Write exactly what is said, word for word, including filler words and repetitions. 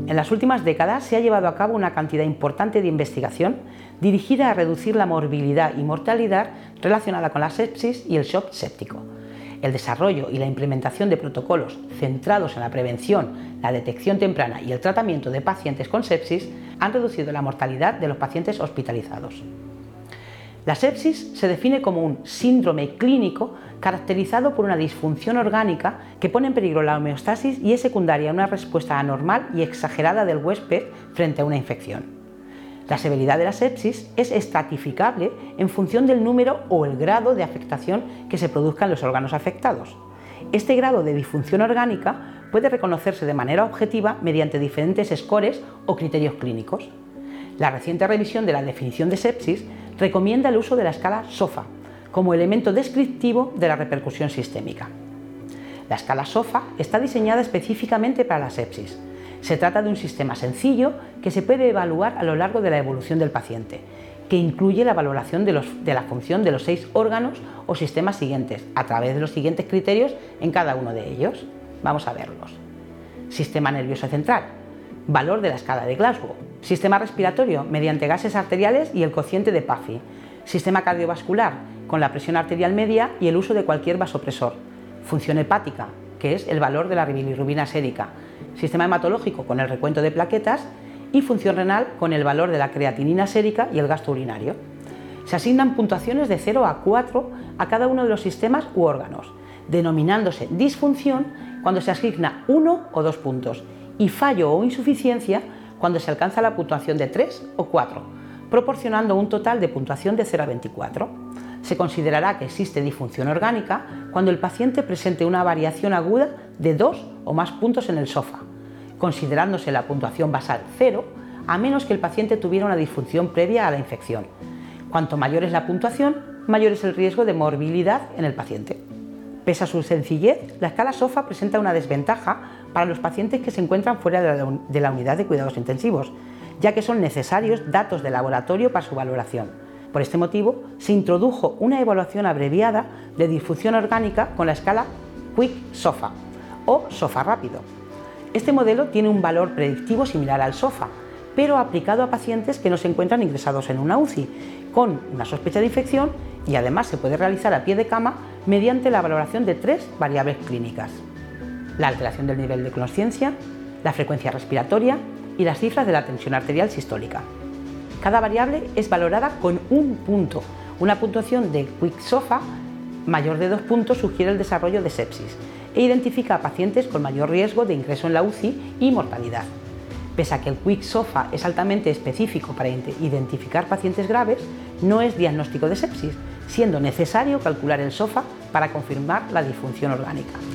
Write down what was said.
En las últimas décadas se ha llevado a cabo una cantidad importante de investigación dirigida a reducir la morbilidad y mortalidad relacionada con la sepsis y el shock séptico. El desarrollo y la implementación de protocolos centrados en la prevención, la detección temprana y el tratamiento de pacientes con sepsis han reducido la mortalidad de los pacientes hospitalizados. La sepsis se define como un síndrome clínico caracterizado por una disfunción orgánica que pone en peligro la homeostasis y es secundaria a una respuesta anormal y exagerada del huésped frente a una infección. La severidad de la sepsis es estratificable en función del número o el grado de afectación que se produzca en los órganos afectados. Este grado de disfunción orgánica puede reconocerse de manera objetiva mediante diferentes scores o criterios clínicos. La reciente revisión de la definición de sepsis recomienda el uso de la escala SOFA como elemento descriptivo de la repercusión sistémica. La escala SOFA está diseñada específicamente para la sepsis. Se trata de un sistema sencillo que se puede evaluar a lo largo de la evolución del paciente, que incluye la valoración de, los, de la función de los seis órganos o sistemas siguientes, a través de los siguientes criterios en cada uno de ellos. Vamos a verlos. Sistema nervioso central, valor de la escala de Glasgow. Sistema respiratorio, mediante gases arteriales y el cociente de Puffy. Sistema cardiovascular, con la presión arterial media y el uso de cualquier vasopresor. Función hepática, que es el valor de la bilirrubina sérica. Sistema hematológico, con el recuento de plaquetas, y función renal, con el valor de la creatinina sérica y el gasto urinario. Se asignan puntuaciones de cero a cuatro a cada uno de los sistemas u órganos, denominándose disfunción cuando se asigna uno o dos puntos y fallo o insuficiencia cuando se alcanza la puntuación de tres o cuatro, proporcionando un total de puntuación de cero a veinticuatro. Se considerará que existe disfunción orgánica cuando el paciente presente una variación aguda de dos o más puntos en el SOFA, considerándose la puntuación basal cero, a menos que el paciente tuviera una disfunción previa a la infección. Cuanto mayor es la puntuación, mayor es el riesgo de morbilidad en el paciente. Pese a su sencillez, la escala SOFA presenta una desventaja para los pacientes que se encuentran fuera de la, de la unidad de cuidados intensivos, ya que son necesarios datos de laboratorio para su valoración. Por este motivo, se introdujo una evaluación abreviada de disfunción orgánica con la escala Quick SOFA o SOFA rápido. Este modelo tiene un valor predictivo similar al SOFA, pero aplicado a pacientes que no se encuentran ingresados en una U C I, con una sospecha de infección, y además se puede realizar a pie de cama mediante la valoración de tres variables clínicas: la alteración del nivel de consciencia, la frecuencia respiratoria y las cifras de la tensión arterial sistólica. Cada variable es valorada con un punto. Una puntuación de Quick SOFA mayor de dos puntos sugiere el desarrollo de sepsis e identifica a pacientes con mayor riesgo de ingreso en la U C I y mortalidad. Pese a que el Quick SOFA es altamente específico para identificar pacientes graves, no es diagnóstico de sepsis, siendo necesario calcular el SOFA para confirmar la disfunción orgánica.